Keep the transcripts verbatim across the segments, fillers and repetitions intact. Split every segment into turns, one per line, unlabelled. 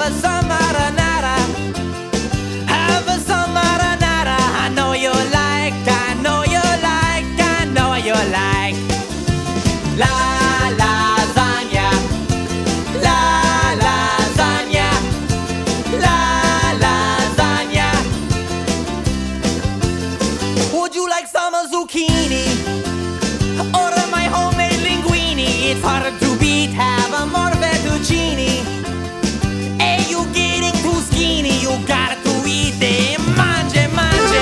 a some marinara. Have a some marinara. I know you like, I know you like, I know you like. La lasagna, la lasagna, la lasagna. Would you like some zucchini? Order my homemade linguine. It's hard to beat, have a more fettuccine. Hey, you getting too skinny, you got to eat them. Mange, mange.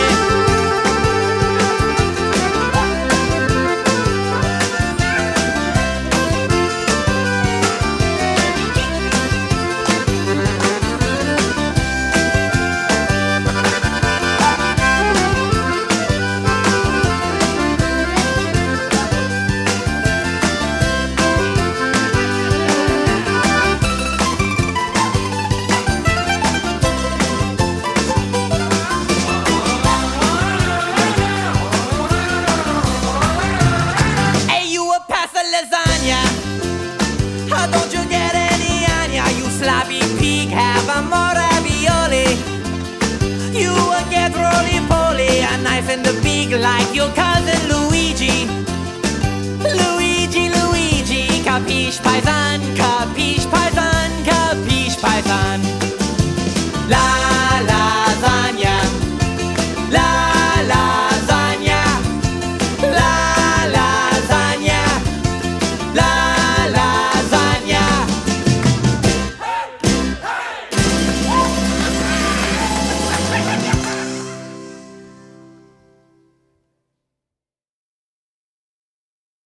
Lasagna, how don't you get any anya? You sloppy pig, have a more ravioli. You will get roly-poly, a knife in the beak like your cousin Luigi. Luigi, Luigi, capiche paisan, capiche paisan.